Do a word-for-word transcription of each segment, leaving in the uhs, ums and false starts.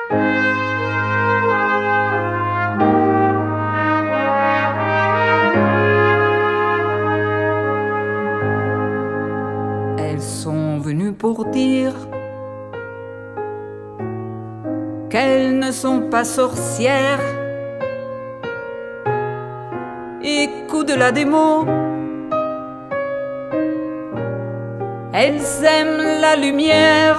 Elles sont venues pour dire qu'elles ne sont pas sorcières. Écoute la démo. Elles aiment la lumière.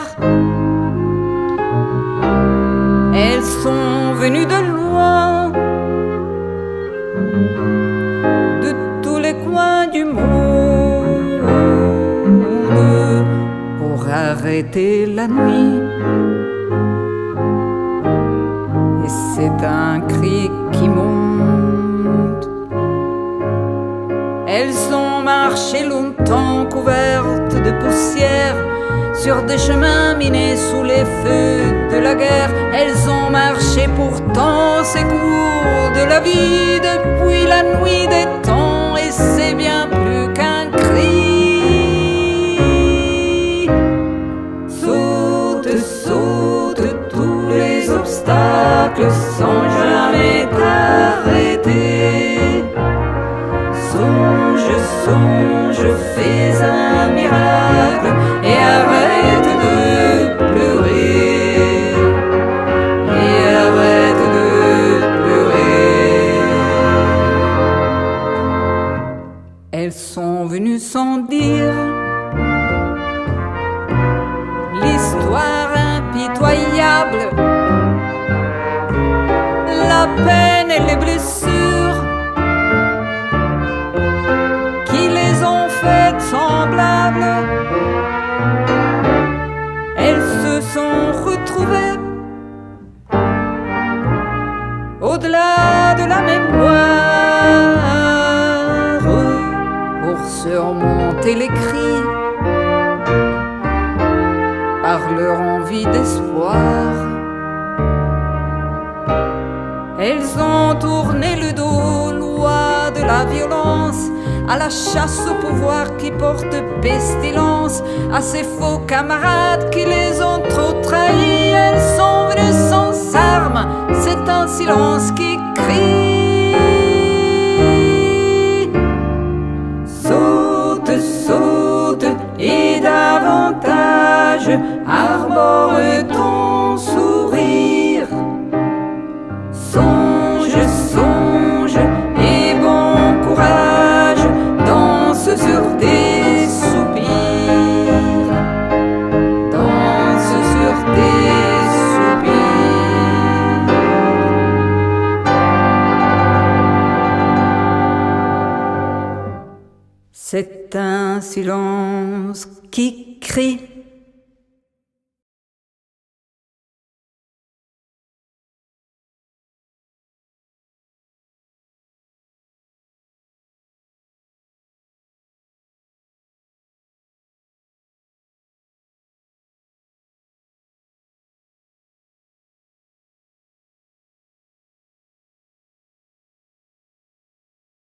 Elles sont venues de loin, de tous les coins du monde, pour arrêter la nuit. Et c'est un cri qui monte. Elles ont marché longtemps couvertes de poussière sur des chemins minés sous les feux de la guerre. Elles ont marché pourtant ces cours de la vie depuis la nuit des temps. Et c'est bien plus qu'un cri. Saute, saute tous les obstacles sans jamais t'arrêter. Songe, songe, fais un miracle et arrête de pleurer. Et arrête de pleurer. Elles sont venues sans dire l'histoire impitoyable, la peine et les blessures qui les ont faites semblables. Elles se sont retrouvées au-delà de la mémoire pour surmonter les cris par leur envie d'espoir. Elles ont tourné le dos, loi de la violence, à la chasse au pouvoir qui porte pestilence, à ces faux camarades qui les ont trop trahis. Elles sont venues sans armes, c'est un silence qui crie. Saute, saute et davantage, arbore ton sourire. Songe, songe et bon courage, danse sur tes soupirs, danse sur tes soupirs. C'est un silence qui crie.